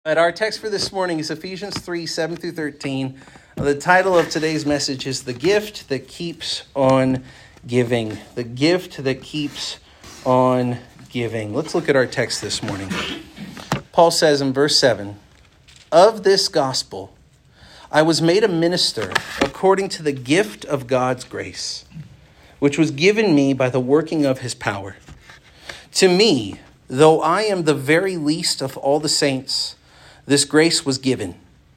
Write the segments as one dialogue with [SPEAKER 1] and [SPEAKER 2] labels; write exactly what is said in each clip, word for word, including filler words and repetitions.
[SPEAKER 1] But our text for this morning is Ephesians three, seven through thirteen. The title of today's message is The Gift That Keeps on Giving. The Gift That Keeps on Giving. Let's look at our text this morning. Paul says in verse seven, "Of this gospel I was made a minister according to the gift of God's grace, which was given me by the working of his power. To me, though I am the very least of all the saints, this grace was given,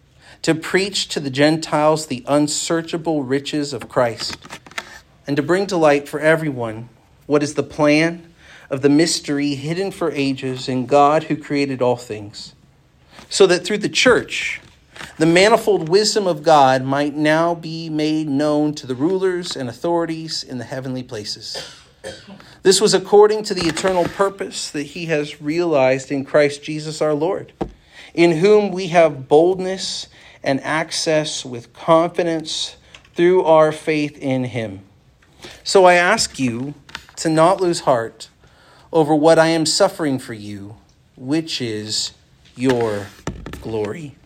[SPEAKER 1] to preach to the Gentiles the unsearchable riches of Christ, and to bring to light for everyone what is the plan of the mystery hidden for ages in God who created all things, so that through the church, the manifold wisdom of God might now be made known to the rulers and authorities in the heavenly places. This was according to the eternal purpose that he has realized in Christ Jesus our Lord, in whom we have boldness and access with confidence through our faith in him. So I ask you to not lose heart over what I am suffering for you, which is your glory."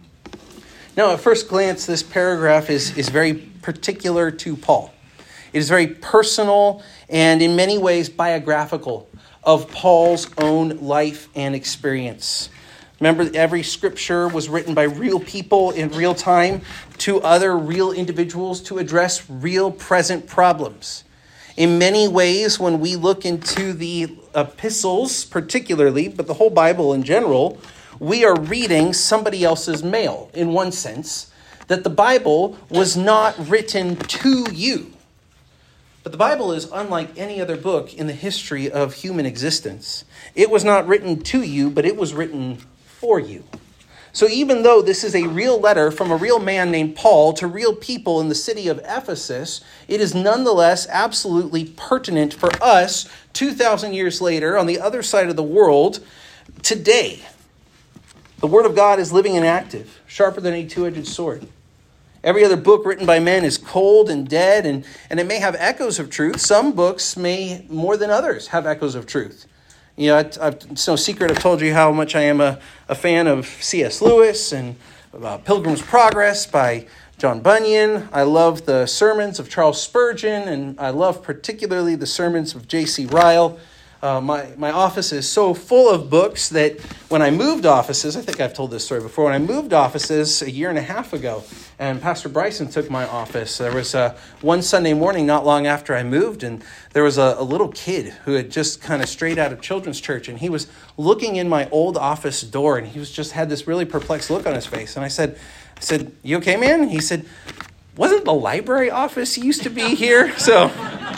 [SPEAKER 1] Now, at first glance, this paragraph is, is very particular to Paul. It is very personal and in many ways biographical of Paul's own life and experience. Remember, every scripture was written by real people in real time to other real individuals to address real present problems. In many ways, when we look into the epistles particularly, but the whole Bible in general, we are reading somebody else's mail in one sense, that the Bible was not written to you. But the Bible is unlike any other book in the history of human existence. It was not written to you, but it was written for you. So even though this is a real letter from a real man named Paul to real people in the city of Ephesus, it is nonetheless absolutely pertinent for us two thousand years later on the other side of the world today. The Word of God is living and active, sharper than a two-edged sword. Every other book written by men is cold and dead, and, and it may have echoes of truth. Some books may, more than others, have echoes of truth. You know, I, I've, it's no secret I've told you how much I am a, a fan of C S Lewis and uh, Pilgrim's Progress by John Bunyan. I love the sermons of Charles Spurgeon, and I love particularly the sermons of J C Ryle. Uh, my, my office is so full of books that when I moved offices, I think I've told this story before, when I moved offices a year and a half ago, and Pastor Bryson took my office, there was uh, one Sunday morning not long after I moved, and there was a, a little kid who had just kind of strayed out of children's church, and he was looking in my old office door, and he was just had this really perplexed look on his face. And I said, I said, "You okay, man?" He said, "Wasn't the library office used to be here?" So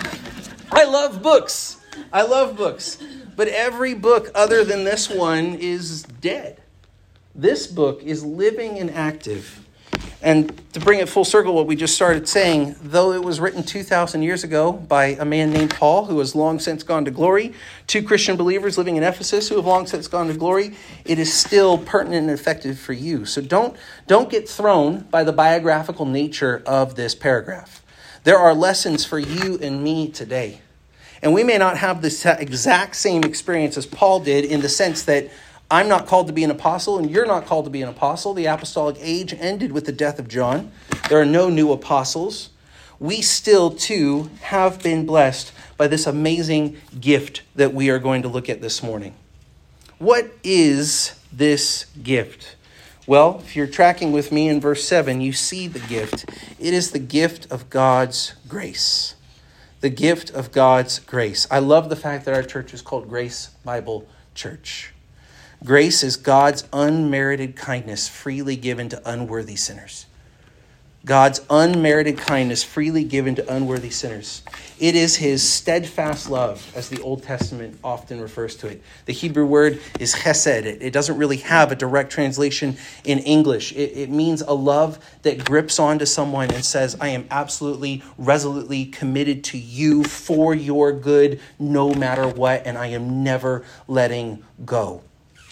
[SPEAKER 1] I love books. I love books, but every book other than this one is dead. This book is living and active. And to bring it full circle, what we just started saying, though it was written two thousand years ago by a man named Paul, who has long since gone to glory, two Christian believers living in Ephesus who have long since gone to glory, it is still pertinent and effective for you. So don't, don't get thrown by the biographical nature of this paragraph. There are lessons for you and me today. And we may not have the exact same experience as Paul did in the sense that I'm not called to be an apostle and you're not called to be an apostle. The apostolic age ended with the death of John. There are no new apostles. We still, too, have been blessed by this amazing gift that we are going to look at this morning. What is this gift? Well, if you're tracking with me in verse seven, you see the gift. It is the gift of God's grace. The gift of God's grace. I love the fact that our church is called Grace Bible Church. Grace is God's unmerited kindness freely given to unworthy sinners. God's unmerited kindness freely given to unworthy sinners. It is his steadfast love, as the Old Testament often refers to it. The Hebrew word is chesed. It, it doesn't really have a direct translation in English. It, it means a love that grips onto someone and says, I am absolutely, resolutely committed to you for your good, no matter what, and I am never letting go.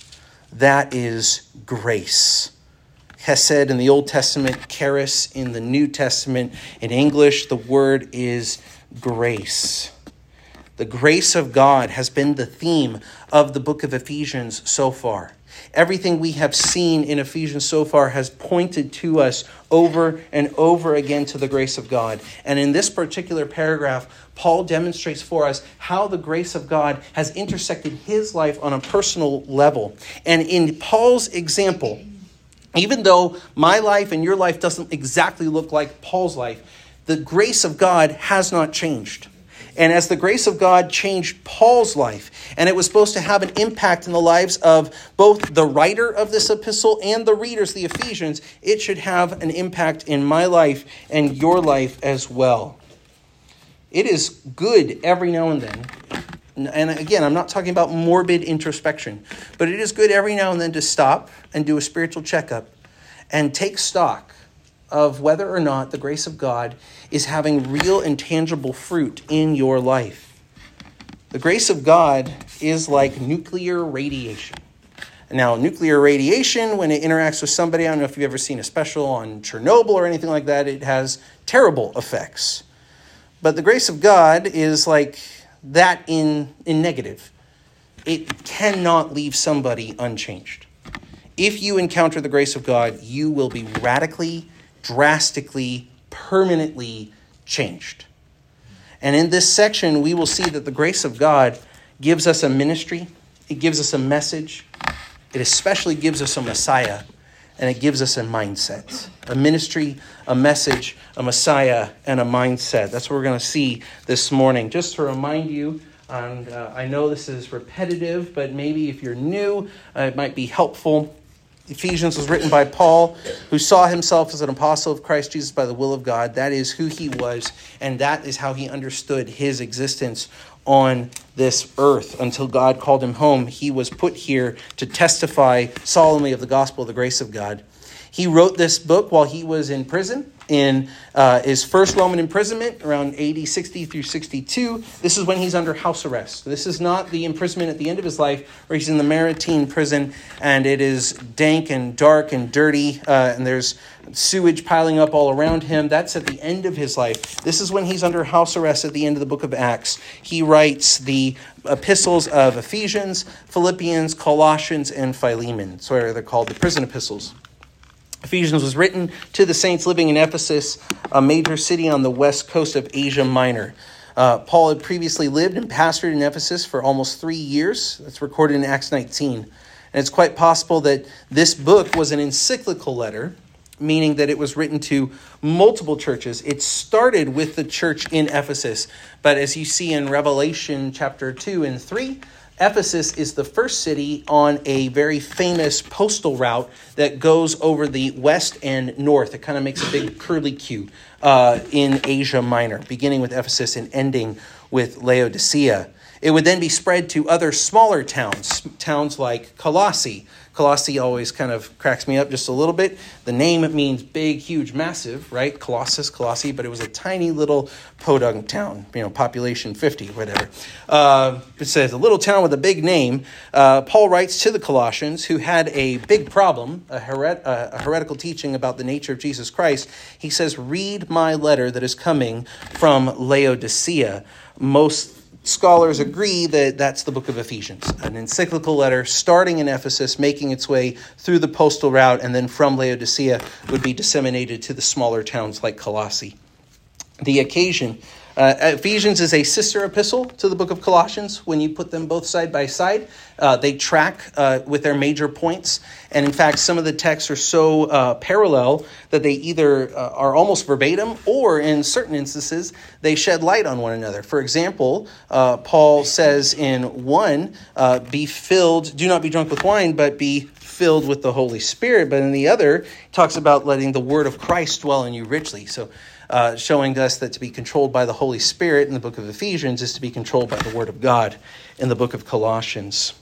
[SPEAKER 1] That is grace. Chesed in the Old Testament, charis in the New Testament. In English, the word is grace. The grace of God has been the theme of the book of Ephesians so far. everything we have seen in Ephesians so far has pointed to us over and over again to the grace of God. And in this particular paragraph, Paul demonstrates for us how the grace of God has intersected his life on a personal level. And in Paul's example, even though my life and your life doesn't exactly look like Paul's life, the grace of God has not changed. And as the grace of God changed Paul's life, and it was supposed to have an impact in the lives of both the writer of this epistle and the readers, the Ephesians, it should have an impact in my life and your life as well. It is good every now and then, and again, I'm not talking about morbid introspection, but it is good every now and then to stop and do a spiritual checkup and take stock of whether or not the grace of God is having real and tangible fruit in your life. The grace of God is like nuclear radiation. Now, nuclear radiation, when it interacts with somebody, I don't know if you've ever seen a special on Chernobyl or anything like that, it has terrible effects. But the grace of God is like that in, in negative. It cannot leave somebody unchanged. If you encounter the grace of God, you will be radically, drastically, permanently changed. And in this section, we will see that the grace of God gives us a ministry. It gives us a message. It especially gives us a Messiah. And it gives us a mindset. A ministry, a message, a Messiah, and a mindset. That's what we're going to see this morning. Just to remind you, and uh, I know this is repetitive, but maybe if you're new, uh, it might be helpful. Ephesians was written by Paul, who saw himself as an apostle of Christ Jesus by the will of God. That is who he was, and that is how he understood his existence on this earth. Until God called him home, he was put here to testify solemnly of the gospel of the grace of God. He wrote this book while he was in prison, in uh, his first Roman imprisonment around A D sixty through sixty-two. This is when he's under house arrest. This is not the imprisonment at the end of his life where he's in the Mamertine prison and it is dank and dark and dirty uh, and there's sewage piling up all around him. That's at the end of his life. This is when he's under house arrest at the end of the book of Acts. He writes the epistles of Ephesians, Philippians, Colossians, and Philemon. So they're called the prison epistles. Ephesians was written to the saints living in Ephesus, a major city on the west coast of Asia Minor. Uh, Paul had previously lived and pastored in Ephesus for almost three years. That's recorded in Acts nineteen. And it's quite possible that this book was an encyclical letter, meaning that it was written to multiple churches. It started with the church in Ephesus. But as you see in Revelation chapter two and three, Ephesus is the first city on a very famous postal route that goes over the west and north. It kind of makes a big curly Q uh, in Asia Minor, beginning with Ephesus and ending with Laodicea. It would then be spread to other smaller towns, towns like Colossae. Colossae always kind of cracks me up just a little bit. The name means big, huge, massive, right? Colossus, Colossae, but it was a tiny little podunk town, you know, population fifty, whatever. Uh, it says a little town with a big name. Uh, Paul writes to the Colossians, who had a big problem, a, heret- a heretical teaching about the nature of Jesus Christ. He says, read my letter that is coming from Laodicea. Most scholars agree that that's the book of Ephesians, an encyclical letter starting in Ephesus, making its way through the postal route, and then from Laodicea would be disseminated to the smaller towns like Colossae. The occasion, uh, Ephesians is a sister epistle to the book of Colossians. When you put them both side by side, uh, they track uh, with their major points. And in fact, some of the texts are so uh, parallel that they either uh, are almost verbatim or in certain instances, they shed light on one another. For example, uh, Paul says in one, uh, be filled, do not be drunk with wine, but be filled with the Holy Spirit. But in the other, he talks about letting the word of Christ dwell in you richly. So Uh, showing us that to be controlled by the Holy Spirit in the book of Ephesians is to be controlled by the Word of God in the book of Colossians.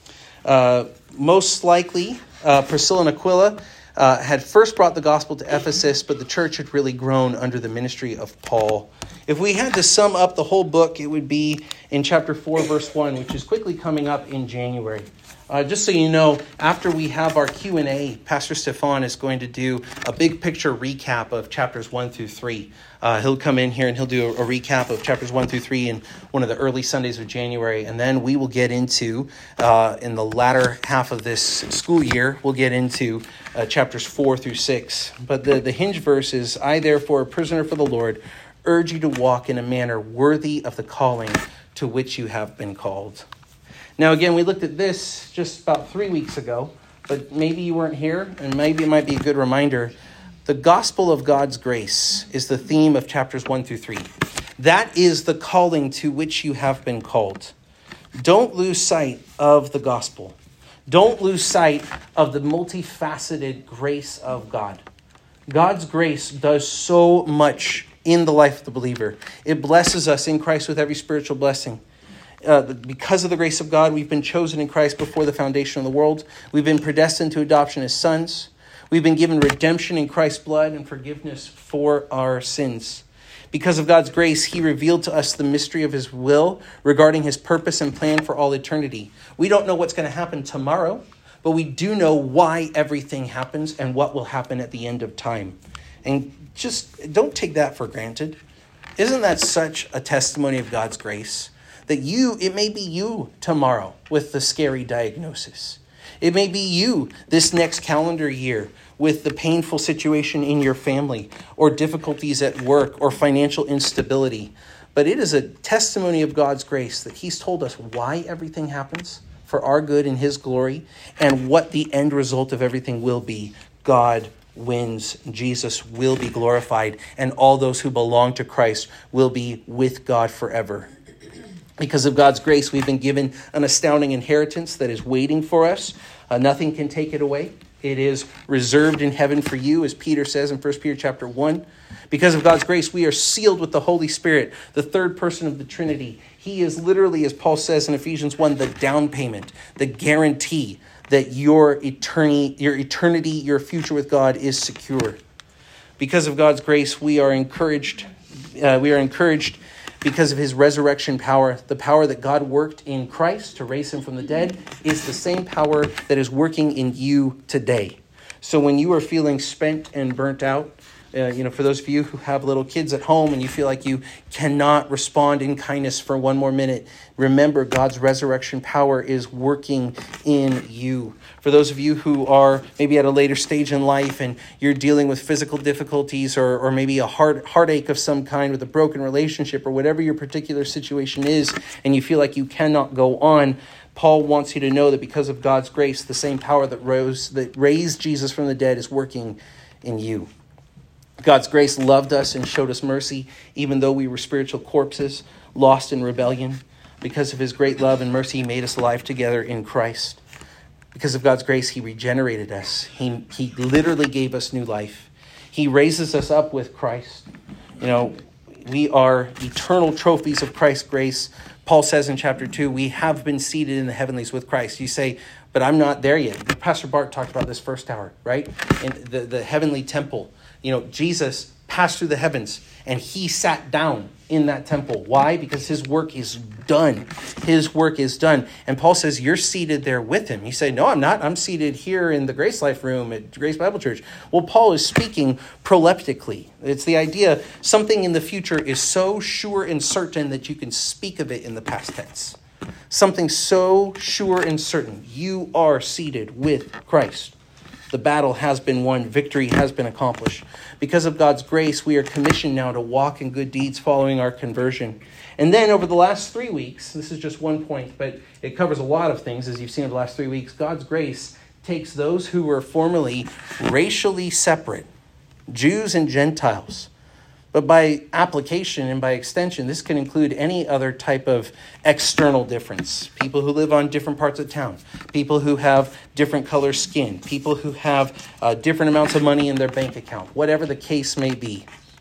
[SPEAKER 1] Uh, most likely, uh, Priscilla and Aquila uh, had first brought the gospel to Ephesus, but the church had really grown under the ministry of Paul. If we had to sum up the whole book, it would be in chapter four, verse one, which is quickly coming up in January. Uh, just so you know, after we have our Q and A, Pastor Stefan is going to do a big picture recap of chapters one through three. Uh, he'll come in here and he'll do a, a recap of chapters one through three in one of the early Sundays of January. And then we will get into, uh, in the latter half of this school year, we'll get into uh, chapters four through six. But the, the hinge verse is, I therefore, a prisoner for the Lord, urge you to walk in a manner worthy of the calling to which you have been called. Now, again, we looked at this just about three weeks ago, but maybe you weren't here, and maybe it might be a good reminder. The gospel of God's grace is the theme of chapters one through three. That is the calling to which you have been called. Don't lose sight of the gospel. Don't lose sight of the multifaceted grace of God. God's grace does so much in the life of the believer. It blesses us in Christ with every spiritual blessing. Uh, because of the grace of God, we've been chosen in Christ before the foundation of the world. We've been predestined to adoption as sons. We've been given redemption in Christ's blood and forgiveness for our sins. Because of God's grace, he revealed to us the mystery of his will regarding his purpose and plan for all eternity. We don't know what's going to happen tomorrow, but we do know why everything happens and what will happen at the end of time. And just don't take that for granted. Isn't that such a testimony of God's grace? That you, it may be you tomorrow with the scary diagnosis. It may be you this next calendar year with the painful situation in your family or difficulties at work or financial instability. But it is a testimony of God's grace that he's told us why everything happens for our good and his glory and what the end result of everything will be. God wins. Jesus will be glorified, and all those who belong to Christ will be with God forever. Because of God's grace, we've been given an astounding inheritance that is waiting for us. Uh, nothing can take it away. It is reserved in heaven for you, as Peter says in First Peter chapter one. Because of God's grace, we are sealed with the Holy Spirit, the third person of the Trinity. He is literally, as Paul says in Ephesians one, the down payment, the guarantee that your eternity, your eternity, your future with God is secure. Because of God's grace, we are encouraged. Uh, we are encouraged because of his resurrection power. The power that God worked in Christ to raise him from the dead is the same power that is working in you today. So when you are feeling spent and burnt out, uh, you know, for those of you who have little kids at home and you feel like you cannot respond in kindness for one more minute, remember God's resurrection power is working in you. For those of you who are maybe at a later stage in life and you're dealing with physical difficulties or, or maybe a heart heartache of some kind with a broken relationship or whatever your particular situation is, and you feel like you cannot go on, Paul wants you to know that because of God's grace, the same power that rose, that raised Jesus from the dead is working in you. God's grace loved us and showed us mercy, even though we were spiritual corpses, lost in rebellion. Because of his great love and mercy, he made us alive together in Christ. Because of God's grace, he regenerated us. He, he literally gave us new life. He raises us up with Christ. You know, we are eternal trophies of Christ's grace. Paul says in chapter two, we have been seated in the heavenlies with Christ. You say, but I'm not there yet. Pastor Bart talked about this first hour, right? In the, the heavenly temple. You know, Jesus passed through the heavens and he sat down in that temple. Why? Because his work is done. His work is done. And Paul says, you're seated there with him. You say, no, I'm not. I'm seated here in the Grace Life room at Grace Bible Church. Well, Paul is speaking proleptically. It's the idea something in the future is so sure and certain that you can speak of it in the past tense. Something so sure and certain. You are seated with Christ. The battle has been won. Victory has been accomplished. Because of God's grace, we are commissioned now to walk in good deeds following our conversion. And then over the last three weeks, this is just one point, but it covers a lot of things, as you've seen over the last three weeks. God's grace takes those who were formerly racially separate, Jews and Gentiles. But by application and by extension, this can include any other type of external difference. People who live on different parts of town, people who have different color skin, people who have uh, different amounts of money in their bank account, whatever the case may be.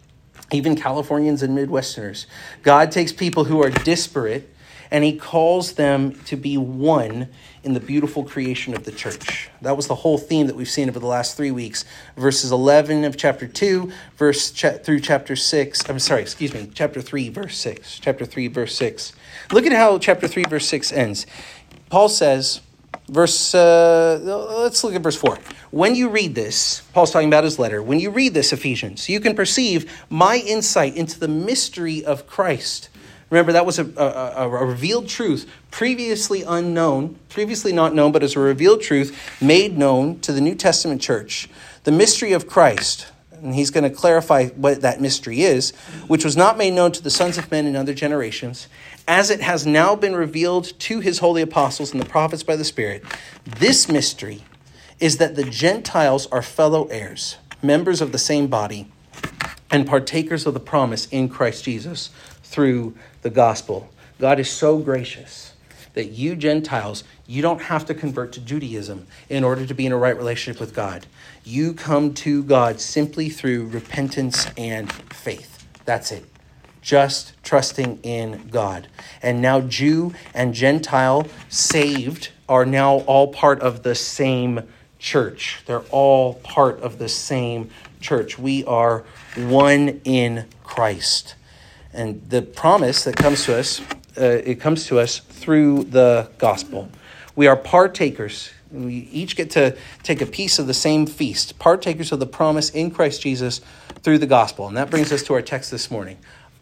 [SPEAKER 1] Even Californians and Midwesterners. God takes people who are disparate and he calls them to be one in the beautiful creation of the church. That was the whole theme that we've seen over the last three weeks. Verses eleven of chapter two, verse cha- through chapter six. I'm sorry, excuse me, chapter three, verse six. Chapter three, verse six. Look at how chapter three, verse six ends. Paul says, Verse, uh, let's look at verse four. When you read this, Paul's talking about his letter. When you read this, Ephesians, you can perceive my insight into the mystery of Christ. Remember, that was a, a, a revealed truth, previously unknown, previously not known, but as a revealed truth made known to the New Testament church. The mystery of Christ, and he's going to clarify what that mystery is, which was not made known to the sons of men in other generations, as it has now been revealed to his holy apostles and the prophets by the Spirit. This mystery is that the Gentiles are fellow heirs, members of the same body, and partakers of the promise in Christ Jesus through the gospel. God is so gracious that you Gentiles, you don't have to convert to Judaism in order to be in a right relationship with God. You come to God simply through repentance and faith. That's it. Just trusting in God. And now Jew and Gentile saved are now all part of the same church. They're all part of the same church. We are one in Christ. And the promise that comes to us, uh, it comes to us through the gospel. We are partakers. We each get to take a piece of the same feast, partakers of the promise in Christ Jesus through the gospel. And that brings us to our text this morning.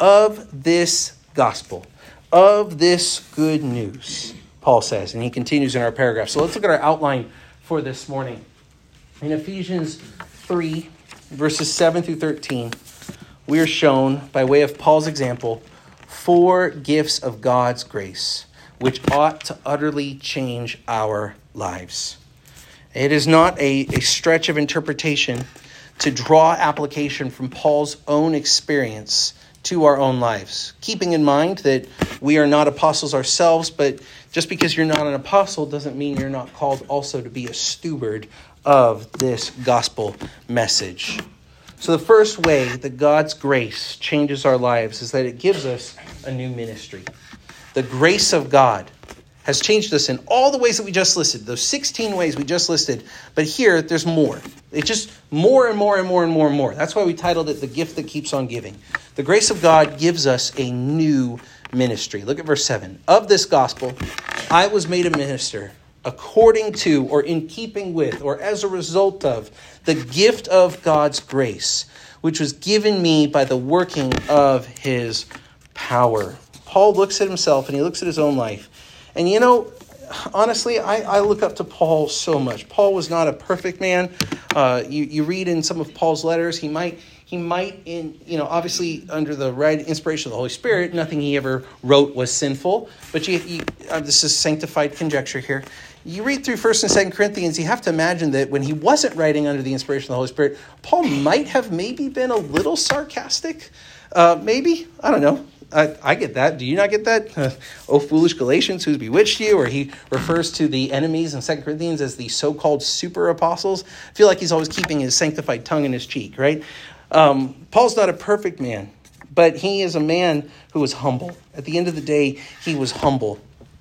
[SPEAKER 1] Of this gospel, of this good news, Paul says, and he continues in our paragraph. So let's look at our outline for this morning. In Ephesians three, verses seven through thirteen, we are shown, by way of Paul's example, four gifts of God's grace, which ought to utterly change our lives. It is not a, a stretch of interpretation to draw application from Paul's own experience to our own lives, keeping in mind that we are not apostles ourselves, but just because you're not an apostle doesn't mean you're not called also to be a steward of this gospel message. So the first way that God's grace changes our lives is that it gives us a new ministry. The grace of God has changed us in all the ways that we just listed, those sixteen ways we just listed. But here, there's more. It's just more and more and more and more and more. That's why we titled it The Gift That Keeps on Giving. The grace of God gives us a new ministry. Look at verse seven. Of this gospel, I was made a minister according to, or in keeping with, or as a result of, the gift of God's grace, which was given me by the working of his power. Paul looks at himself and he looks at his own life. And you know, honestly, I, I look up to Paul so much. Paul was not a perfect man. Uh, you, you read in some of Paul's letters, he might, he might, in you know, obviously under the right inspiration of the Holy Spirit, nothing he ever wrote was sinful. But you, you uh, this is sanctified conjecture here. You read through First and Second Corinthians, you have to imagine that when he wasn't writing under the inspiration of the Holy Spirit, Paul might have maybe been a little sarcastic. Uh, maybe, I don't know. I, I get that. Do you not get that? Uh, oh, foolish Galatians, who's bewitched you? Or he refers to the enemies in Second Corinthians as the so-called super apostles. I feel like he's always keeping his sanctified tongue in his cheek, right? Um, Paul's not a perfect man, but he is a man who is humble. At the end of the day, he was humble.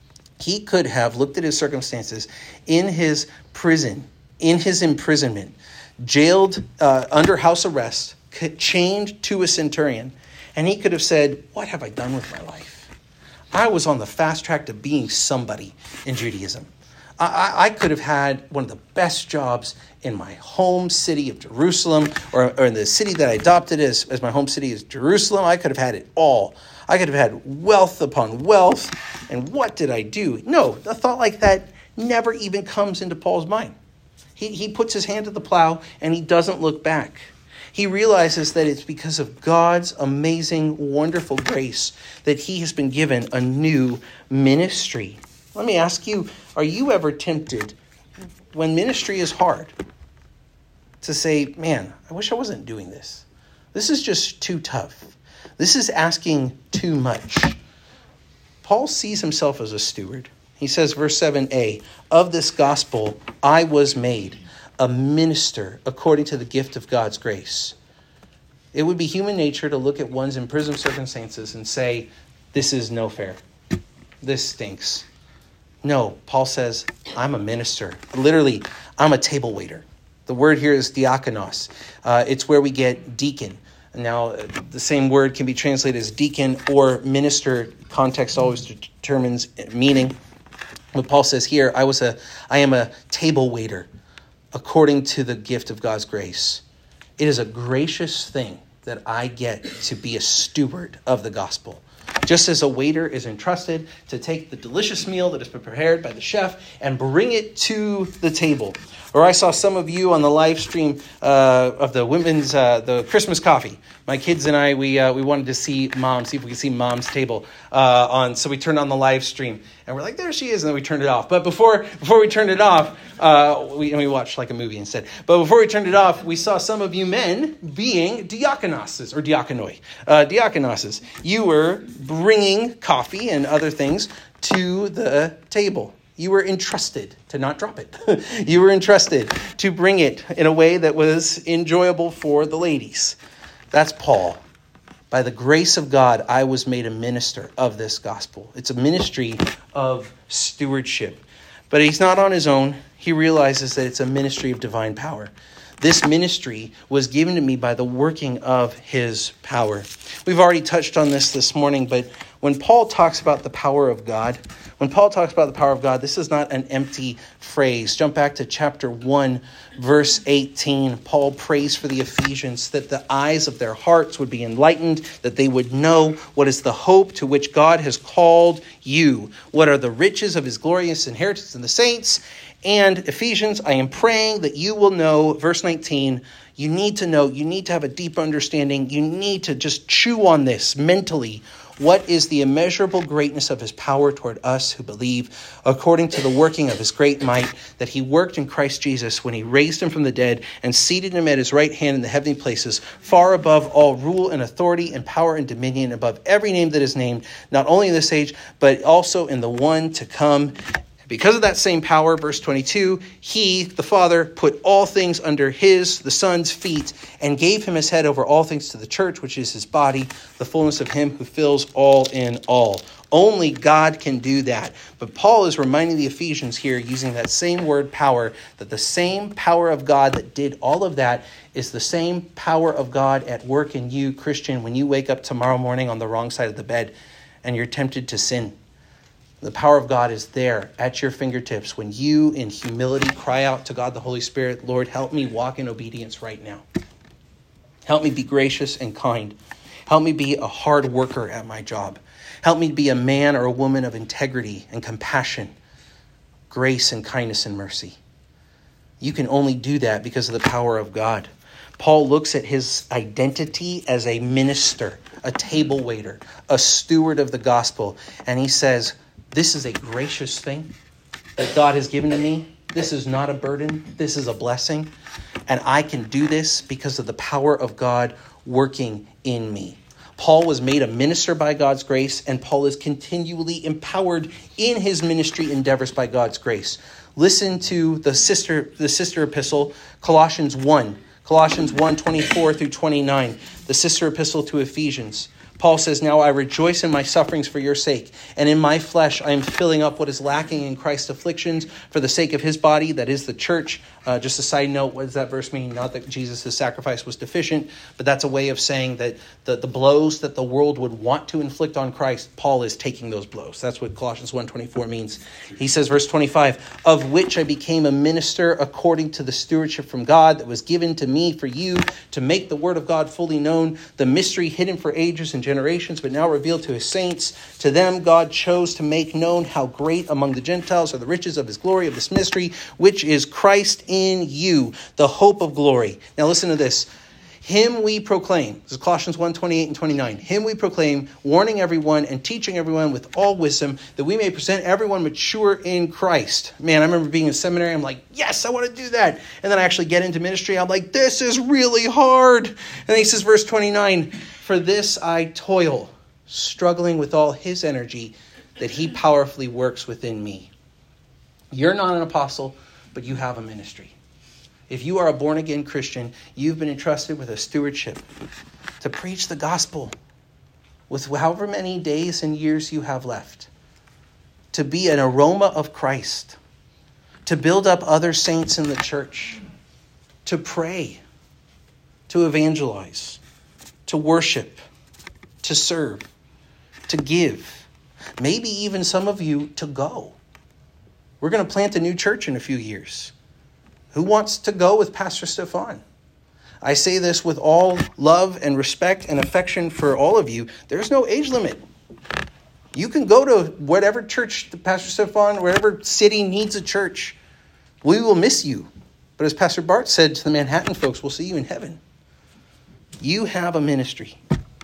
[SPEAKER 1] He could have looked at his circumstances in his prison, in his imprisonment, jailed uh, under house arrest, chained to a centurion, and he could have said, what have I done with my life? I was on the fast track to being somebody in Judaism. I, I could have had one of the best jobs in my home city of Jerusalem, or, or in the city that I adopted as, as my home city is Jerusalem. I could have had it all. I could have had wealth upon wealth. And what did I do? No, a thought like that never even comes into Paul's mind. He, he puts his hand to the plow and he doesn't look back. He realizes that it's because of God's amazing, wonderful grace that he has been given a new ministry. Let me ask you, are you ever tempted when ministry is hard to say, man, I wish I wasn't doing this. This is just too tough. This is asking too much. Paul sees himself as a steward. He says, verse seven a, of this gospel I was made a minister according to the gift of God's grace. It would be human nature to look at one's imprisoned circumstances and say, this is no fair. This stinks. No, Paul says, I'm a minister. Literally, I'm a table waiter. The word here is diakonos. Uh, it's where we get deacon. Now, the same word can be translated as deacon or minister. Context always determines meaning. But Paul says here, I was a, I am a table waiter according to the gift of God's grace. It is a gracious thing that I get to be a steward of the gospel. Just as a waiter is entrusted to take the delicious meal that has been prepared by the chef and bring it to the table. Or I saw some of you on the live stream uh, of the women's, uh, the Christmas coffee. My kids and I, we uh, we wanted to see Mom, see if we could see Mom's table uh, on. So we turned on the live stream and we're like, there she is. And then we turned it off. But before before we turned it off, uh, we, and we watched like a movie instead. But before we turned it off, we saw some of you men being diakonoses or diakonoi. Uh, diakonoses. You were bringing coffee and other things to the table. You were entrusted to not drop it. You were entrusted to bring it in a way that was enjoyable for the ladies. That's Paul. By the grace of God, I was made a minister of this gospel. It's a ministry of stewardship. But he's not on his own. He realizes that it's a ministry of divine power. This ministry was given to me by the working of his power. We've already touched on this this morning, but when Paul talks about the power of God, when Paul talks about the power of God, this is not an empty phrase. Jump back to chapter one, verse eighteen. Paul prays for the Ephesians that the eyes of their hearts would be enlightened, that they would know what is the hope to which God has called you. What are the riches of his glorious inheritance in the saints? And Ephesians, I am praying that you will know, verse nineteen, you need to know, you need to have a deep understanding. You need to just chew on this mentally. What is the immeasurable greatness of his power toward us who believe, according to the working of his great might, that he worked in Christ Jesus when he raised him from the dead and seated him at his right hand in the heavenly places, far above all rule and authority and power and dominion, above every name that is named, not only in this age, but also in the one to come. Because of that same power, verse twenty-two, he, the Father, put all things under his, the Son's feet, and gave him his head over all things to the church, which is his body, the fullness of him who fills all in all. Only God can do that. But Paul is reminding the Ephesians here, using that same word power, that the same power of God that did all of that is the same power of God at work in you, Christian, when you wake up tomorrow morning on the wrong side of the bed and you're tempted to sin. The power of God is there at your fingertips when you, in humility, cry out to God the Holy Spirit, Lord, help me walk in obedience right now. Help me be gracious and kind. Help me be a hard worker at my job. Help me be a man or a woman of integrity and compassion, grace and kindness and mercy. You can only do that because of the power of God. Paul looks at his identity as a minister, a table waiter, a steward of the gospel, and he says, this is a gracious thing that God has given to me. This is not a burden. This is a blessing. And I can do this because of the power of God working in me. Paul was made a minister by God's grace, and Paul is continually empowered in his ministry endeavors by God's grace. Listen to the sister, the sister epistle, Colossians one. Colossians one, twenty-four through twenty-nine, the sister epistle to Ephesians. Paul says, now I rejoice in my sufferings for your sake, and in my flesh I am filling up what is lacking in Christ's afflictions for the sake of his body, that is the church. Uh, just a side note, what does that verse mean? Not that Jesus' sacrifice was deficient, but that's a way of saying that the, the blows that the world would want to inflict on Christ, Paul is taking those blows. That's what Colossians one twenty-four means. He says, verse twenty-five, of which I became a minister according to the stewardship from God that was given to me for you to make the word of God fully known, the mystery hidden for ages and generations, but now revealed to his saints. To them God chose to make known how great among the Gentiles are the riches of his glory of this mystery, which is Christ in you, the hope of glory. Now listen to this. Him we proclaim. This is Colossians one, twenty-eight and twenty-nine. Him we proclaim, warning everyone and teaching everyone with all wisdom, that we may present everyone mature in Christ. Man, I remember being in seminary. I'm like, yes, I want to do that. And then I actually get into ministry. I'm like, this is really hard. And then he says, verse twenty-nine, for this I toil, struggling with all his energy that he powerfully works within me. You're not an apostle, but you have a ministry. If you are a born-again Christian, you've been entrusted with a stewardship to preach the gospel with however many days and years you have left, to be an aroma of Christ, to build up other saints in the church, to pray, to evangelize, to worship, to serve, to give, maybe even some of you to go. We're going to plant a new church in a few years. Who wants to go with Pastor Stefan? I say this with all love and respect and affection for all of you. There's no age limit. You can go to whatever church Pastor Stefan, whatever city needs a church. We will miss you. But as Pastor Bart said to the Manhattan folks, we'll see you in heaven. You have a ministry.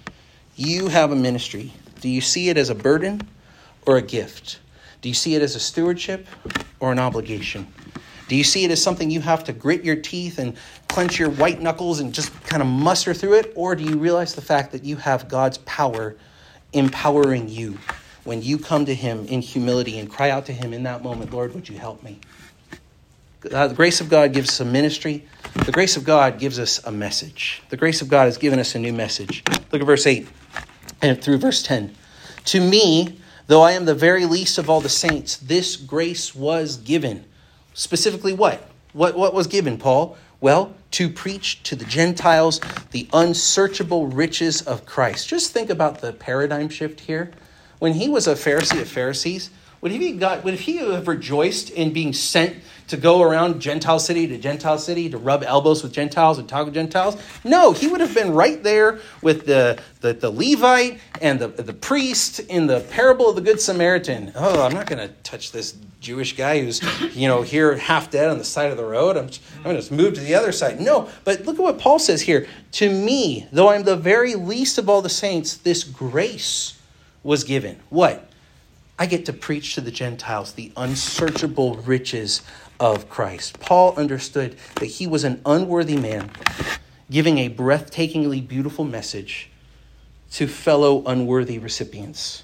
[SPEAKER 1] You have a ministry. Do you see it as a burden or a gift? Do you see it as a stewardship or an obligation? Do you see it as something you have to grit your teeth and clench your white knuckles and just kind of muster through it? Or do you realize the fact that you have God's power empowering you when you come to him in humility and cry out to him in that moment, Lord, would you help me? Uh, the grace of God gives us a ministry. The grace of God gives us a message. The grace of God has given us a new message. Look at verse eight and through verse ten. To me, though I am the very least of all the saints, this grace was given. Specifically what? What, what was given, Paul? Well, to preach to the Gentiles the unsearchable riches of Christ. Just think about the paradigm shift here. When he was a Pharisee of Pharisees, would he, got, would he have rejoiced in being sent to go around Gentile city to Gentile city to rub elbows with Gentiles and talk with Gentiles? No, he would have been right there with the, the, the Levite and the, the priest in the parable of the Good Samaritan. Oh, I'm not going to touch this Jewish guy who's, you know, here half dead on the side of the road. I'm, I'm going to just move to the other side. No, but look at what Paul says here. To me, though I'm the very least of all the saints, this grace was given. What? I get to preach to the Gentiles the unsearchable riches of Christ. Paul understood that he was an unworthy man giving a breathtakingly beautiful message to fellow unworthy recipients.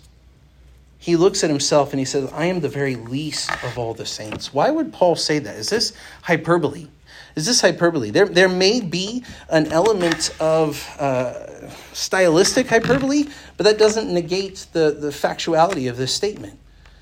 [SPEAKER 1] He looks at himself and he says, I am the very least of all the saints. Why would Paul say that? Is this hyperbole? Is this hyperbole? There, there may be an element of uh, stylistic hyperbole, but that doesn't negate the, the factuality of this statement.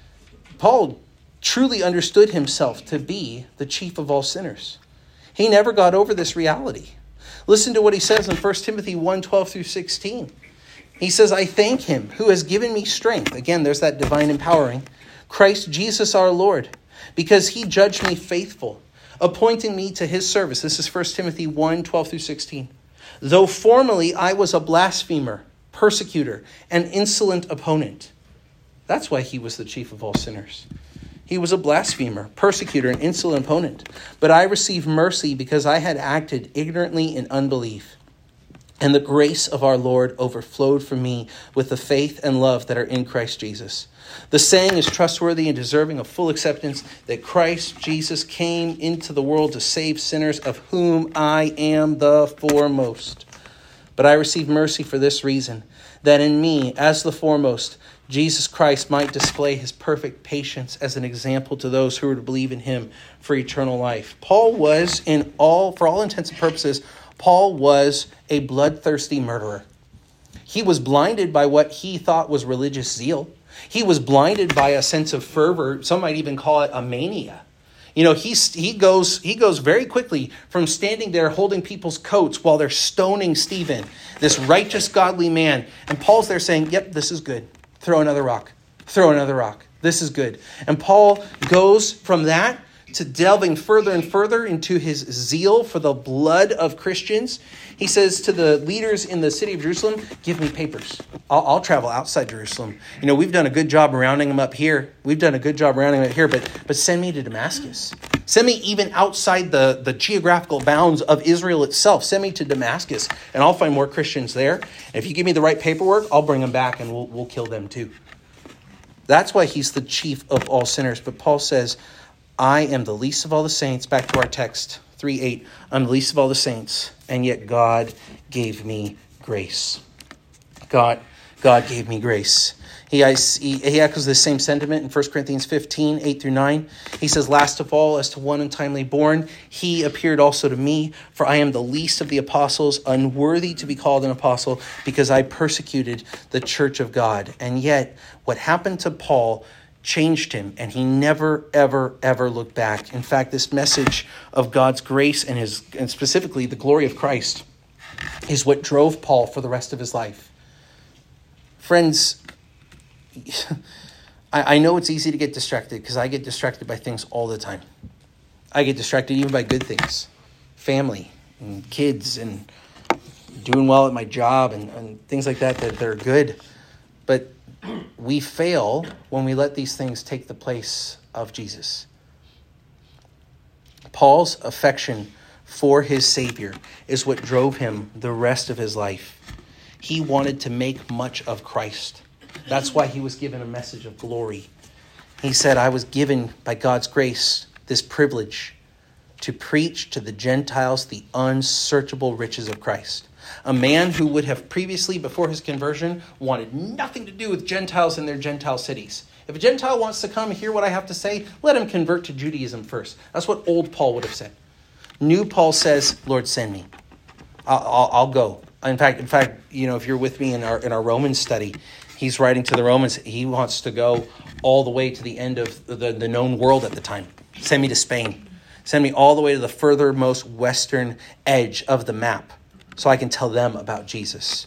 [SPEAKER 1] Paul truly understood himself to be the chief of all sinners. He never got over this reality. Listen to what he says in First Timothy one, twelve through sixteen. He says, I thank him who has given me strength. Again, there's that divine empowering. Christ Jesus our Lord, because he judged me faithful, appointing me to his service. This is First Timothy one, twelve through sixteen. Though formerly I was a blasphemer, persecutor, and insolent opponent. That's why he was the chief of all sinners. He was a blasphemer, persecutor, and insolent opponent. But I received mercy because I had acted ignorantly in unbelief. And the grace of our Lord overflowed from me with the faith and love that are in Christ Jesus. The saying is trustworthy and deserving of full acceptance that Christ Jesus came into the world to save sinners, of whom I am the foremost. But I received mercy for this reason, that in me, as the foremost, Jesus Christ might display his perfect patience as an example to those who are to believe in him for eternal life. Paul was, in all, for all intents and purposes, Paul was a bloodthirsty murderer. He was blinded by what he thought was religious zeal. He was blinded by a sense of fervor. Some might even call it a mania. You know, he's, he goes he goes very quickly from standing there holding people's coats while they're stoning Stephen, this righteous, godly man. And Paul's there saying, yep, this is good. Throw another rock. Throw another rock. This is good. And Paul goes from that to delving further and further into his zeal for the blood of Christians. He says to the leaders in the city of Jerusalem, give me papers. I'll, I'll travel outside Jerusalem. You know, we've done a good job rounding them up here. We've done a good job rounding them up here, but, but send me to Damascus. Send me even outside the, the geographical bounds of Israel itself. Send me to Damascus, and I'll find more Christians there. And if you give me the right paperwork, I'll bring them back, and we'll, we'll kill them too. That's why he's the chief of all sinners. But Paul says, I am the least of all the saints. Back to our text, three eight. I'm the least of all the saints, and yet God gave me grace. God, God gave me grace. He, he, he echoes the same sentiment in First Corinthians fifteen, eight through nine. He says, last of all, as to one untimely born, he appeared also to me, for I am the least of the apostles, unworthy to be called an apostle, because I persecuted the church of God. And yet, what happened to Paul changed him, and he never, ever, ever looked back. In fact, this message of God's grace and his, and specifically the glory of Christ, is what drove Paul for the rest of his life. Friends, I, I know it's easy to get distracted because I get distracted by things all the time. I get distracted even by good things, family and kids and doing well at my job and, and things like that, that that are good. But we fail when we let these things take the place of Jesus. Paul's affection for his Savior is what drove him the rest of his life. He wanted to make much of Christ. That's why he was given a message of glory. He said, I was given by God's grace this privilege to preach to the Gentiles the unsearchable riches of Christ. A man who would have previously, before his conversion, wanted nothing to do with Gentiles in their Gentile cities. If a Gentile wants to come and hear what I have to say, let him convert to Judaism first. That's what old Paul would have said. New Paul says, Lord, send me. I'll, I'll, I'll go. In fact, in fact, you know, if you're with me in our in our Romans study, he's writing to the Romans. He wants to go all the way to the end of the, the known world at the time. Send me to Spain. Send me all the way to the furthermost western edge of the map so I can tell them about Jesus.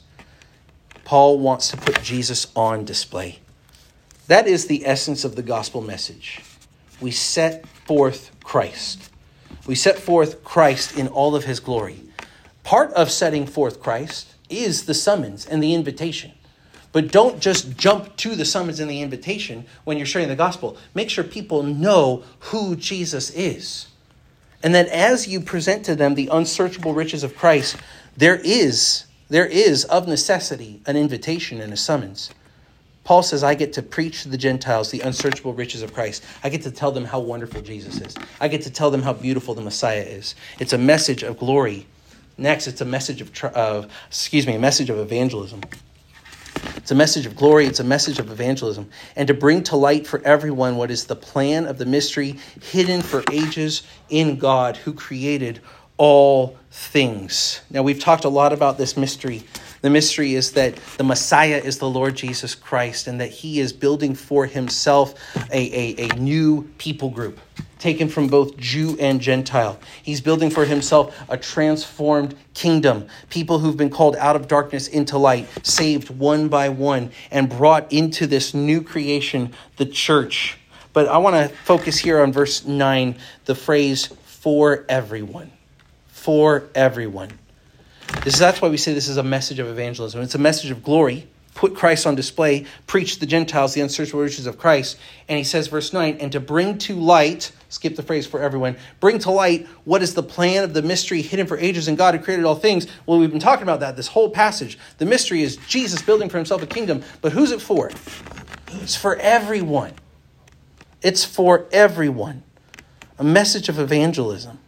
[SPEAKER 1] Paul wants to put Jesus on display. That is the essence of the gospel message. We set forth Christ. We set forth Christ in all of his glory. Part of setting forth Christ is the summons and the invitation. But don't just jump to the summons and the invitation when you're sharing the gospel. Make sure people know who Jesus is. And that as you present to them the unsearchable riches of Christ, there is, there is of necessity an invitation and a summons. Paul says, I get to preach to the Gentiles the unsearchable riches of Christ. I get to tell them how wonderful Jesus is. I get to tell them how beautiful the Messiah is. It's a message of glory. Next, it's a message of, of excuse me, a message of evangelism. It's a message of glory. It's a message of evangelism. And to bring to light for everyone what is the plan of the mystery hidden for ages in God who created all things. Now, we've talked a lot about this mystery. The mystery is that the Messiah is the Lord Jesus Christ and that he is building for himself a, a, a new people group, taken from both Jew and Gentile. He's building for himself a transformed kingdom, people who've been called out of darkness into light, saved one by one, and brought into this new creation, the church. But I want to focus here on verse nine, the phrase, for everyone. For everyone. This is, that's why we say this is a message of evangelism. It's a message of glory. Put Christ on display. Preach to the Gentiles the unsearchable riches of Christ. And he says, verse nine, and to bring to light, skip the phrase for everyone, bring to light what is the plan of the mystery hidden for ages in God who created all things. Well, we've been talking about that this whole passage. The mystery is Jesus building for himself a kingdom. But who's it for? It's for everyone. It's for everyone. A message of evangelism.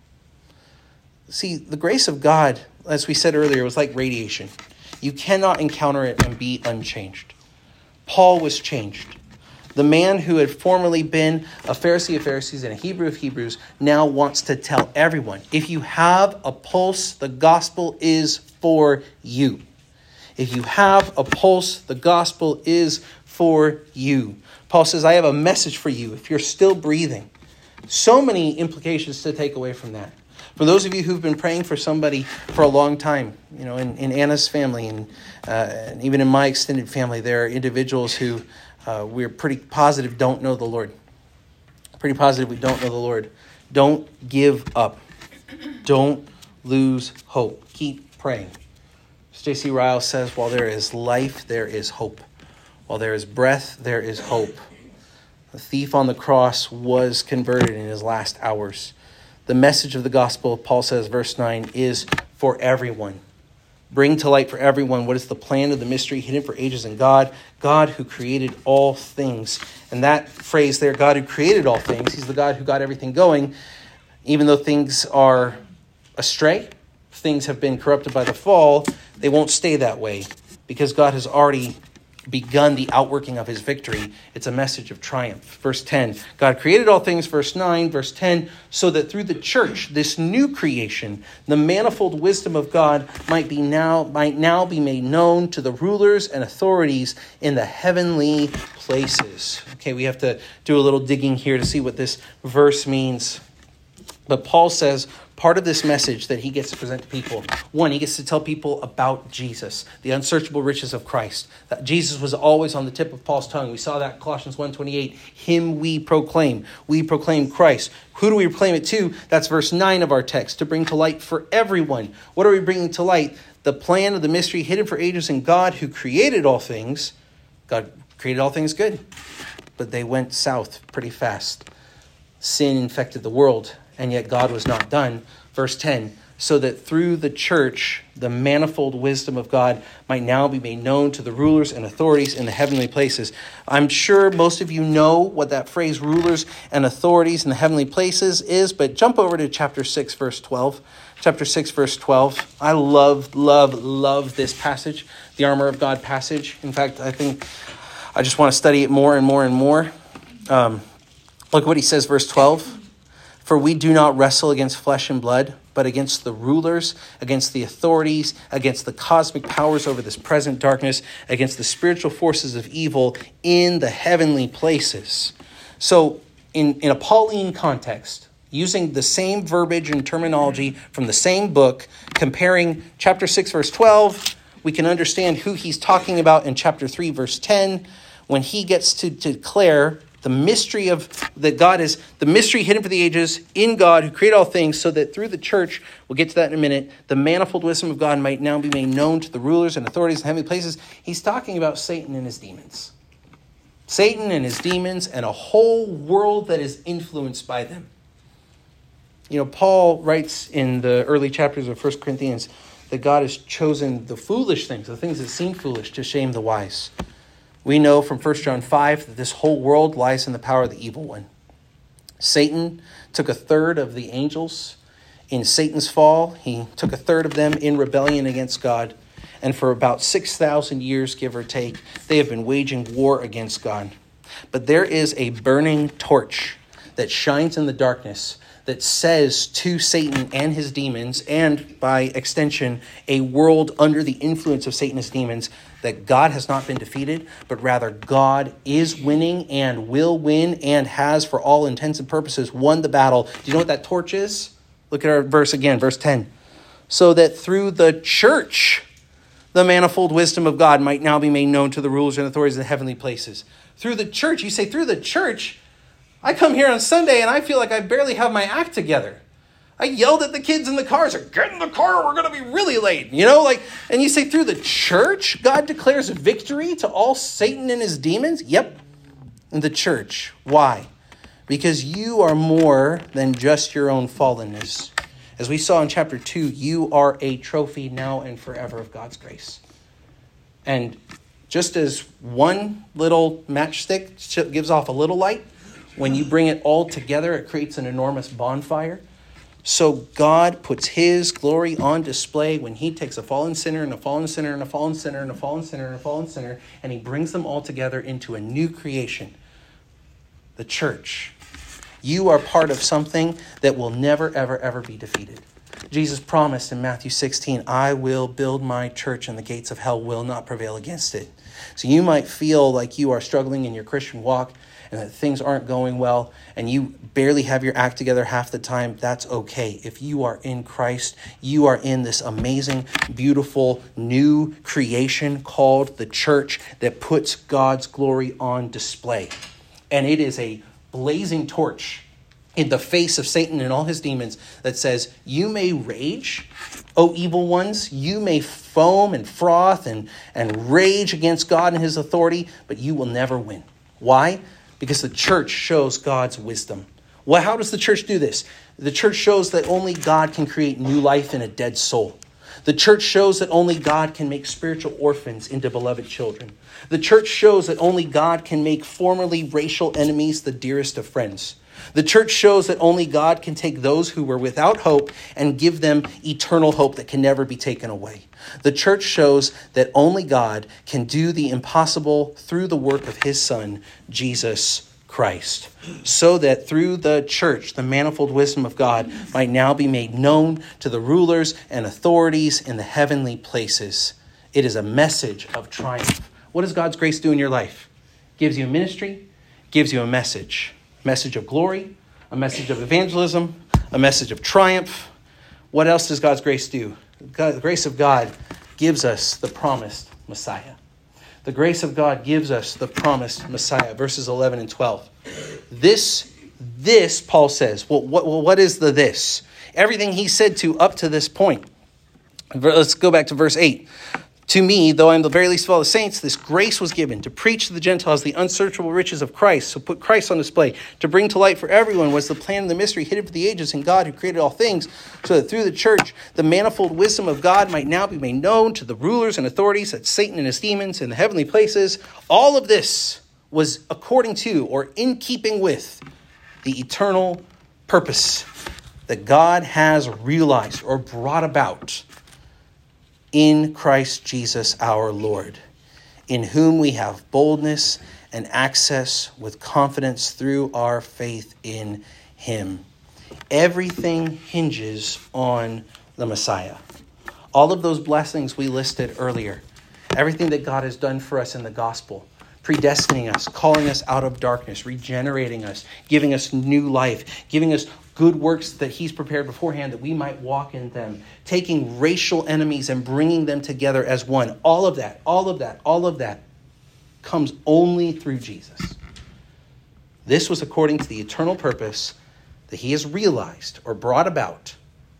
[SPEAKER 1] See, the grace of God, as we said earlier, was like radiation. You cannot encounter it and be unchanged. Paul was changed. The man who had formerly been a Pharisee of Pharisees and a Hebrew of Hebrews now wants to tell everyone, if you have a pulse, the gospel is for you. If you have a pulse, the gospel is for you. Paul says, I have a message for you if you're still breathing. So many implications to take away from that. For those of you who've been praying for somebody for a long time, you know, in, in Anna's family and, uh, and even in my extended family, there are individuals who uh, we're pretty positive don't know the Lord. Pretty positive we don't know the Lord. Don't give up. Don't lose hope. Keep praying. As J C Ryle says, while there is life, there is hope. While there is breath, there is hope. The thief on the cross was converted in his last hours. The message of the gospel, Paul says, verse nine, is for everyone. Bring to light for everyone what is the plan of the mystery hidden for ages in God, God who created all things. And that phrase there, God who created all things, he's the God who got everything going. Even though things are astray, things have been corrupted by the fall, they won't stay that way because God has already begun the outworking of his victory. It's a message of triumph. Verse ten, God created all things. Verse nine, verse ten, so that through the church, this new creation, the manifold wisdom of God might be now might now be made known to the rulers and authorities in the heavenly places. Okay, we have to do a little digging here to see what this verse means. But Paul says part of this message that he gets to present to people, one, he gets to tell people about Jesus, the unsearchable riches of Christ. That Jesus was always on the tip of Paul's tongue. We saw that in Colossians one twenty-eight. Him we proclaim. We proclaim Christ. Who do we proclaim it to? That's verse nine of our text, to bring to light for everyone. What are we bringing to light? The plan of the mystery hidden for ages in God, who created all things. God created all things good, but they went south pretty fast. Sin infected the world, and yet God was not done. Verse ten, so that through the church, the manifold wisdom of God might now be made known to the rulers and authorities in the heavenly places. I'm sure most of you know what that phrase, rulers and authorities in the heavenly places, is, but jump over to chapter six, verse twelve. Chapter six, verse twelve. I love, love, love this passage, the armor of God passage. In fact, I think I just want to study it more and more and more. Um, look what he says, verse twelve. For we do not wrestle against flesh and blood, but against the rulers, against the authorities, against the cosmic powers over this present darkness, against the spiritual forces of evil in the heavenly places. So in, in a Pauline context, using the same verbiage and terminology from the same book, comparing chapter six, verse twelve, we can understand who he's talking about in chapter three, verse ten, when he gets to, to declare the mystery of that God is the mystery hidden for the ages in God who created all things, so that through the church, we'll get to that in a minute, the manifold wisdom of God might now be made known to the rulers and authorities in heavenly places. He's talking about Satan and his demons. Satan and his demons and a whole world that is influenced by them. You know, Paul writes in the early chapters of First Corinthians that God has chosen the foolish things, the things that seem foolish, to shame the wise. We know from First John five that this whole world lies in the power of the evil one. Satan took a third of the angels in Satan's fall. He took a third of them in rebellion against God. And for about six thousand years, give or take, they have been waging war against God. But there is a burning torch that shines in the darkness that says to Satan and his demons, and by extension, a world under the influence of Satan and his demons, that God has not been defeated, but rather God is winning and will win and has, for all intents and purposes, won the battle. Do you know what that torch is? Look at our verse again, verse ten. So that through the church, the manifold wisdom of God might now be made known to the rulers and authorities in the heavenly places. Through the church, you say through the church. I come here on Sunday and I feel like I barely have my act together. I yelled at the kids in the cars, get in the car, we're going to be really late. You know, like, and you say through the church, God declares victory to all Satan and his demons? Yep, in the church. Why? Because you are more than just your own fallenness. As we saw in chapter two, you are a trophy now and forever of God's grace. And just as one little matchstick gives off a little light, when you bring it all together, it creates an enormous bonfire. So God puts his glory on display when he takes a fallen sinner and a fallen sinner and a fallen sinner and a fallen sinner and a fallen sinner, and he brings them all together into a new creation, the church. You are part of something that will never, ever, ever be defeated. Jesus promised in Matthew sixteen, I will build my church and the gates of hell will not prevail against it. So you might feel like you are struggling in your Christian walk and that things aren't going well, and you barely have your act together half the time. That's okay. If you are in Christ, you are in this amazing, beautiful, new creation called the church that puts God's glory on display. And it is a blazing torch in the face of Satan and all his demons that says, you may rage, O evil ones, you may foam and froth and, and rage against God and his authority, but you will never win. Why? Because the church shows God's wisdom. Well, how does the church do this? The church shows that only God can create new life in a dead soul. The church shows that only God can make spiritual orphans into beloved children. The church shows that only God can make formerly racial enemies the dearest of friends. The church shows that only God can take those who were without hope and give them eternal hope that can never be taken away. The church shows that only God can do the impossible through the work of his Son, Jesus Christ, so that through the church, the manifold wisdom of God might now be made known to the rulers and authorities in the heavenly places. It is a message of triumph. What does God's grace do in your life? Gives you a ministry, gives you a message. Message of glory, a message of evangelism, a message of triumph. What else does God's grace do? God, the grace of God gives us the promised Messiah. The grace of God gives us the promised Messiah. Verses eleven and twelve. This, this, Paul says, well, what, well, what is the this? Everything he said to up to this point. Let's go back to verse eight. To me, though I am the very least of all the saints, this grace was given to preach to the Gentiles the unsearchable riches of Christ. So put Christ on display. To bring to light for everyone was the plan and the mystery hidden for the ages in God who created all things, so that through the church, the manifold wisdom of God might now be made known to the rulers and authorities, that Satan and his demons in the heavenly places. All of this was according to, or in keeping with, the eternal purpose that God has realized or brought about in Christ Jesus our Lord, in whom we have boldness and access with confidence through our faith in him. Everything hinges on the Messiah. All of those blessings we listed earlier, everything that God has done for us in the gospel, predestining us, calling us out of darkness, regenerating us, giving us new life, giving us good works that he's prepared beforehand that we might walk in them, taking racial enemies and bringing them together as one. All of that, all of that, all of that comes only through Jesus. This was according to the eternal purpose that he has realized or brought about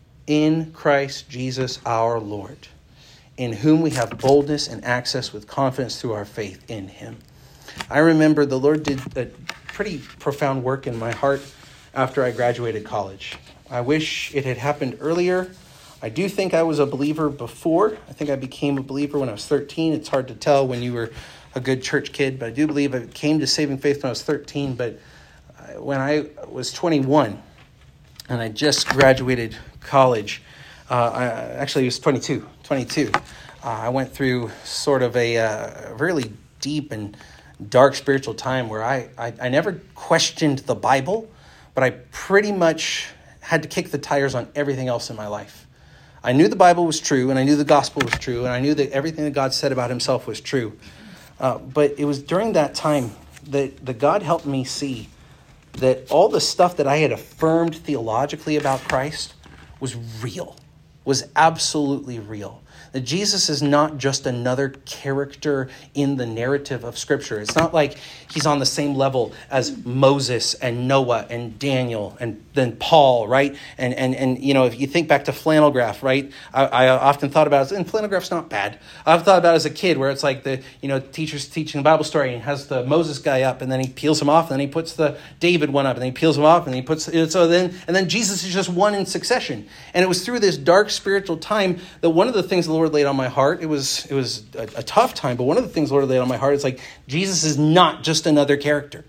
[SPEAKER 1] in Christ Jesus our Lord, in whom we have boldness and access with confidence through our faith in him. I remember the Lord did a pretty profound work in my heart after I graduated college. I wish it had happened earlier. I do think I was a believer before. I think I became a believer when I was thirteen. It's hard to tell when you were a good church kid, but I do believe I came to saving faith when I was thirteen. But when I was twenty-one and I just graduated college, uh, I actually it was twenty-two. twenty-two. Uh, I went through sort of a uh, really deep and dark spiritual time where I, I, I never questioned the Bible, but I pretty much had to kick the tires on everything else in my life. I knew the Bible was true, and I knew the gospel was true, and I knew that everything that God said about himself was true. Uh, but it was during that time that, that God helped me see that all the stuff that I had affirmed theologically about Christ was real, was absolutely real. That Jesus is not just another character in the narrative of Scripture. It's not like he's on the same level as Moses and Noah and Daniel and then Paul, right? And, and, and you know, if you think back to flannel graph, right? I, I often thought about it, and flannel graph's not bad. I've thought about it as a kid where it's like the, you know, teacher's teaching a Bible story and has the Moses guy up and then he peels him off and then he puts the David one up and then he peels him off and he puts, so then, and then Jesus is just one in succession. And it was through this dark spiritual time that one of the things the Lord laid on my heart, it was it was a, a tough time, but one of the things the Lord laid on my heart is like, Jesus is not just another character.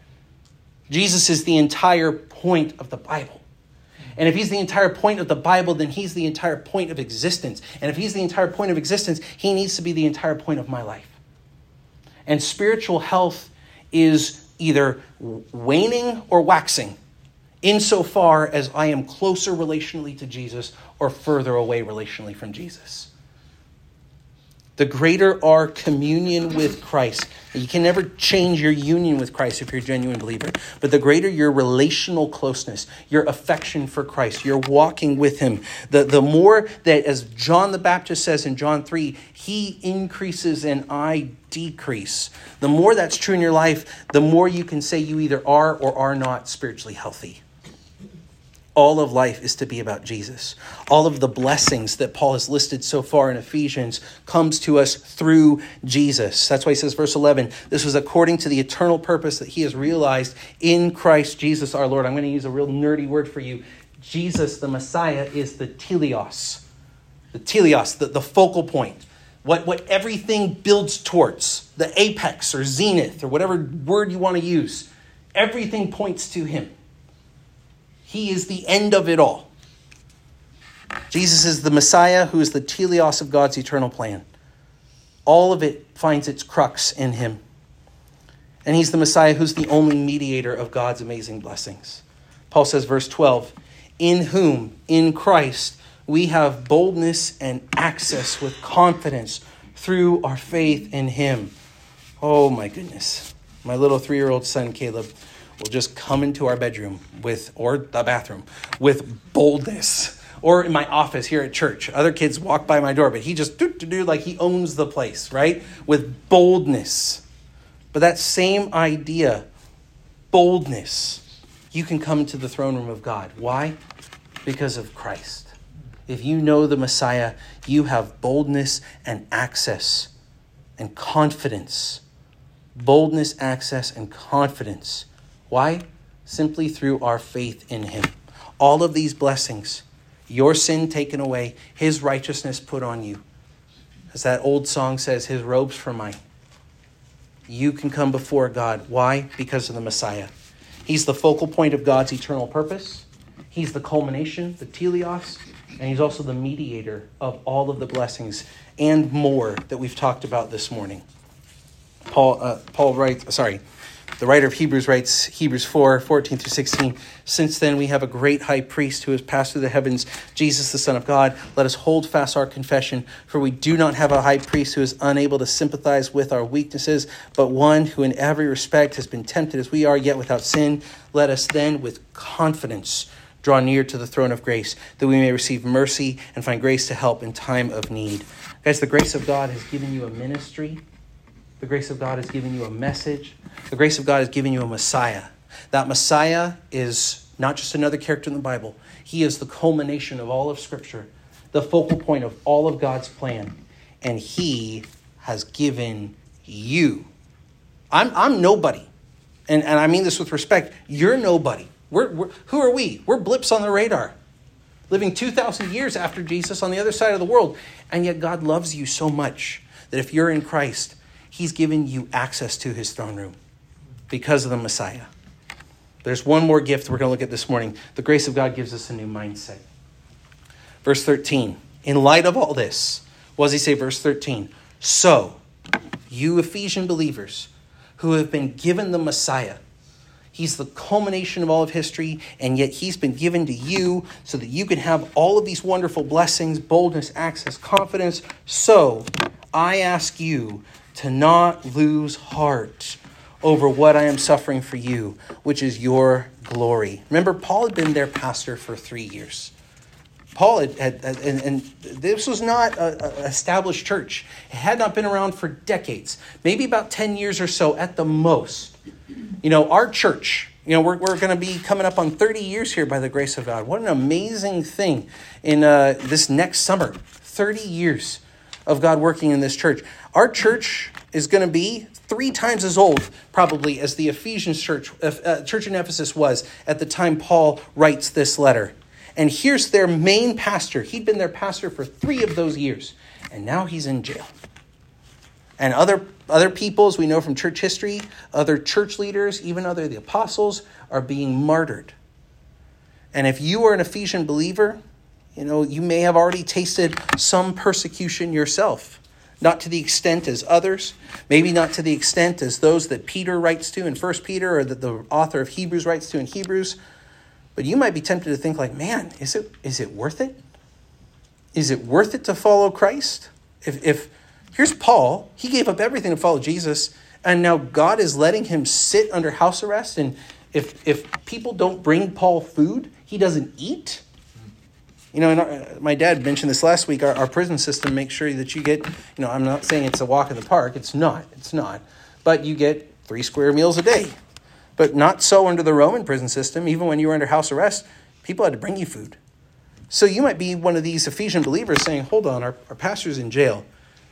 [SPEAKER 1] Jesus is the entire point of the Bible. And if he's the entire point of the Bible, then he's the entire point of existence. And if he's the entire point of existence, he needs to be the entire point of my life. And spiritual health is either waning or waxing, insofar as I am closer relationally to Jesus or further away relationally from Jesus. The greater our communion with Christ, you can never change your union with Christ if you're a genuine believer, but the greater your relational closeness, your affection for Christ, your walking with him, the, the more that, as John the Baptist says in John three, he increases and I decrease. The more that's true in your life, the more you can say you either are or are not spiritually healthy. All of life is to be about Jesus. All of the blessings that Paul has listed so far in Ephesians comes to us through Jesus. That's why he says, verse eleven, this was according to the eternal purpose that he has realized in Christ Jesus our Lord. I'm going to use a real nerdy word for you. Jesus, the Messiah, is the teleos. The teleos, the, the focal point. What, what everything builds towards. The apex or zenith or whatever word you want to use. Everything points to him. He is the end of it all. Jesus is the Messiah who is the teleos of God's eternal plan. All of it finds its crux in him. And he's the Messiah who's the only mediator of God's amazing blessings. Paul says, verse twelve, in whom, in Christ, we have boldness and access with confidence through our faith in him. Oh my goodness. My little three-year-old son, Caleb, will just come into our bedroom with, or the bathroom, with boldness. Or in my office here at church, other kids walk by my door, but he just do do do like he owns the place, right? With boldness. But that same idea, boldness, you can come to the throne room of God. Why? Because of Christ. If you know the Messiah, you have boldness and access and confidence. Boldness, access, and confidence. Why? Simply through our faith in him. All of these blessings, your sin taken away, his righteousness put on you. As that old song says, his robes for mine. You can come before God. Why? Because of the Messiah. He's the focal point of God's eternal purpose. He's the culmination, the teleos, and he's also the mediator of all of the blessings and more that we've talked about this morning. Paul, uh, Paul writes, sorry, the writer of Hebrews writes, Hebrews four, fourteen through sixteen, since then we have a great high priest who has passed through the heavens, Jesus, the Son of God. Let us hold fast our confession, for we do not have a high priest who is unable to sympathize with our weaknesses, but one who in every respect has been tempted as we are, yet without sin. Let us then with confidence draw near to the throne of grace, that we may receive mercy and find grace to help in time of need. Guys, the grace of God has given you a ministry. The grace of God has given you a message. The grace of God has given you a Messiah. That Messiah is not just another character in the Bible. He is the culmination of all of Scripture, the focal point of all of God's plan. And he has given you. I'm I'm nobody. And, and I mean this with respect. You're nobody. We're, we're, who are we? We're blips on the radar, living two thousand years after Jesus on the other side of the world. And yet God loves you so much that if you're in Christ, he's given you access to his throne room because of the Messiah. There's one more gift we're going to look at this morning. The grace of God gives us a new mindset. Verse thirteen. In light of all this, what does he say? Verse thirteen. So, you Ephesian believers who have been given the Messiah, he's the culmination of all of history, and yet he's been given to you so that you can have all of these wonderful blessings, boldness, access, confidence. So, I ask you to not lose heart over what I am suffering for you, which is your glory. Remember, Paul had been their pastor for three years. Paul had, had and, and this was not an established church. It had not been around for decades, maybe about ten years or so at the most. You know, our church, you know, we're, we're going to be coming up on thirty years here by the grace of God. What an amazing thing in uh, this next summer, thirty years of God working in this church. Our church is going to be three times as old, probably, as the Ephesians church, uh, church in Ephesus was at the time Paul writes this letter. And here's their main pastor. He'd been their pastor for three of those years, and now he's in jail. And other other people, as we know from church history, other church leaders, even other the apostles, are being martyred. And if you are an Ephesian believer, you know, you may have already tasted some persecution yourself. Not to the extent as others, maybe not to the extent as those that Peter writes to in First Peter or that the author of Hebrews writes to in Hebrews. But you might be tempted to think like, man, is it is it worth it? Is it worth it to follow Christ? If if here's Paul, he gave up everything to follow Jesus, and now God is letting him sit under house arrest, and if if people don't bring Paul food, he doesn't eat. You know, and our, my dad mentioned this last week. Our, our prison system makes sure that you get, you know, I'm not saying it's a walk in the park. It's not. It's not. But you get three square meals a day. But not so under the Roman prison system. Even when you were under house arrest, people had to bring you food. So you might be one of these Ephesian believers saying, hold on, our, our pastor's in jail.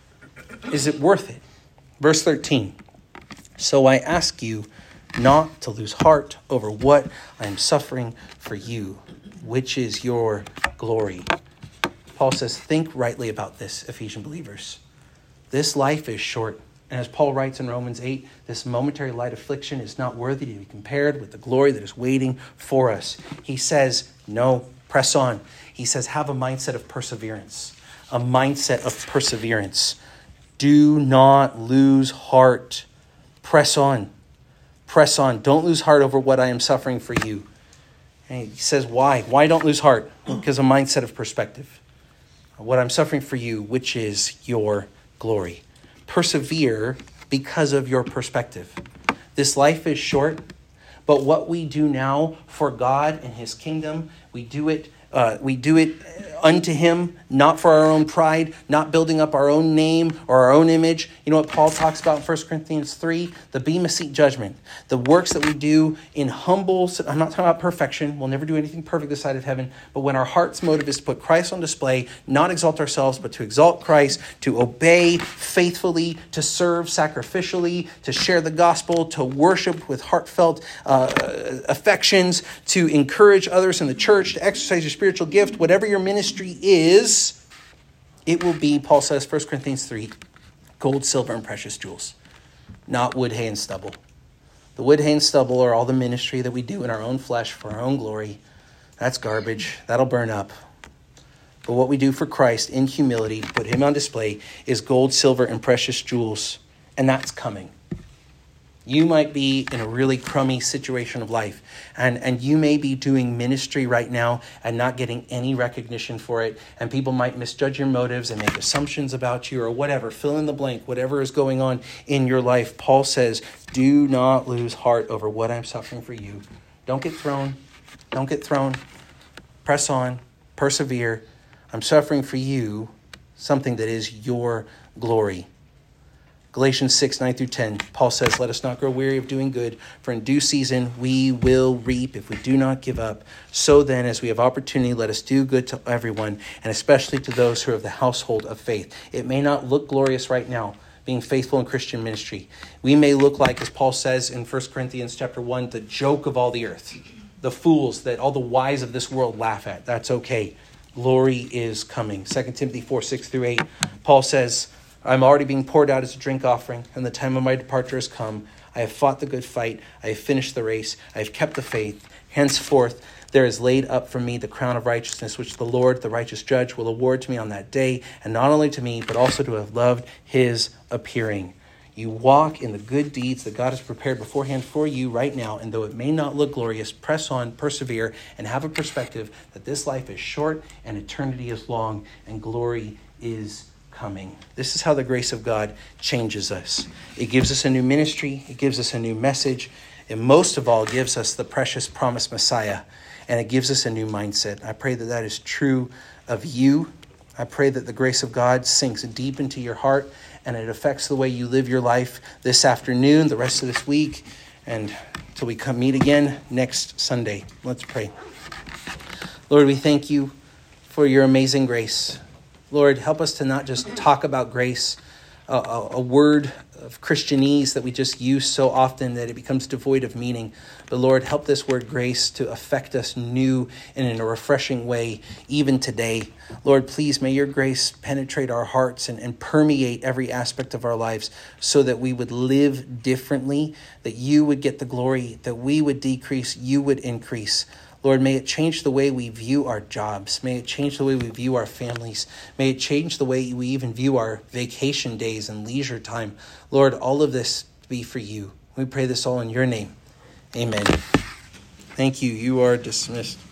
[SPEAKER 1] Is it worth it? Verse thirteen. So I ask you not to lose heart over what I am suffering for you, which is your glory. Paul says, think rightly about this, Ephesian believers. This life is short. And as Paul writes in Romans eight, this momentary light affliction is not worthy to be compared with the glory that is waiting for us. He says, no, press on. He says, have a mindset of perseverance, a mindset of perseverance. Do not lose heart. Press on. Press on. Don't lose heart over what I am suffering for you. And he says, why? Why don't lose heart? Because a mindset of perspective. What I'm suffering for you, which is your glory. Persevere because of your perspective. This life is short, But what we do now for God and his kingdom, we do it Uh, we do it unto him, not for our own pride, not building up our own name or our own image. You know what Paul talks about in First Corinthians three? The bema seat judgment. The works that we do in humble, I'm not talking about perfection. We'll never do anything perfect this side of heaven. But when our heart's motive is to put Christ on display, not exalt ourselves, but to exalt Christ, to obey faithfully, to serve sacrificially, to share the gospel, to worship with heartfelt uh, affections, to encourage others in the church, to exercise your spiritual gift, whatever your ministry is, it will be, Paul says, First Corinthians three, gold, silver, and precious jewels, not wood, hay, and stubble. The wood, hay, and stubble are all the ministry that we do in our own flesh for our own glory. That's garbage. That'll burn up. But what we do for Christ in humility, to put him on display, is gold, silver, and precious jewels. And that's coming. You might be in a really crummy situation of life, and, and you may be doing ministry right now and not getting any recognition for it, and people might misjudge your motives and make assumptions about you or whatever. Fill in the blank, whatever is going on in your life. Paul says, do not lose heart over what I'm suffering for you. Don't get thrown. Don't get thrown. Press on. Persevere. I'm suffering for you something that is your glory. Galatians six, nine through ten, Paul says, let us not grow weary of doing good, for in due season we will reap if we do not give up. So then, as we have opportunity, let us do good to everyone, and especially to those who are of the household of faith. It may not look glorious right now, being faithful in Christian ministry. We may look like, as Paul says in First Corinthians chapter one, the joke of all the earth, the fools that all the wise of this world laugh at. That's okay. Glory is coming. Second Timothy four, six through eight, Paul says, I'm already being poured out as a drink offering, and the time of my departure has come. I have fought the good fight. I have finished the race. I have kept the faith. Henceforth, there is laid up for me the crown of righteousness, which the Lord, the righteous judge, will award to me on that day, and not only to me, but also to have loved his appearing. You walk in the good deeds that God has prepared beforehand for you right now, and though it may not look glorious, press on, persevere, and have a perspective that this life is short and eternity is long, and glory is coming. This is how the grace of God changes us. It gives us a new ministry. It gives us a new message. And most of all, gives us the precious promised Messiah. And it gives us a new mindset. I pray that that is true of you. I pray that the grace of God sinks deep into your heart and it affects the way you live your life this afternoon, the rest of this week, and until we come meet again next Sunday. Let's pray. Lord, we thank you for your amazing grace. Lord, help us to not just talk about grace, a, a, a word of Christianese that we just use so often that it becomes devoid of meaning. But Lord, help this word grace to affect us new and in a refreshing way, even today. Lord, please may your grace penetrate our hearts and, and permeate every aspect of our lives so that we would live differently, that you would get the glory, that we would decrease, you would increase. Lord, may it change the way we view our jobs. May it change the way we view our families. May it change the way we even view our vacation days and leisure time. Lord, all of this be for you. We pray this all in your name. Amen. Thank you. You are dismissed.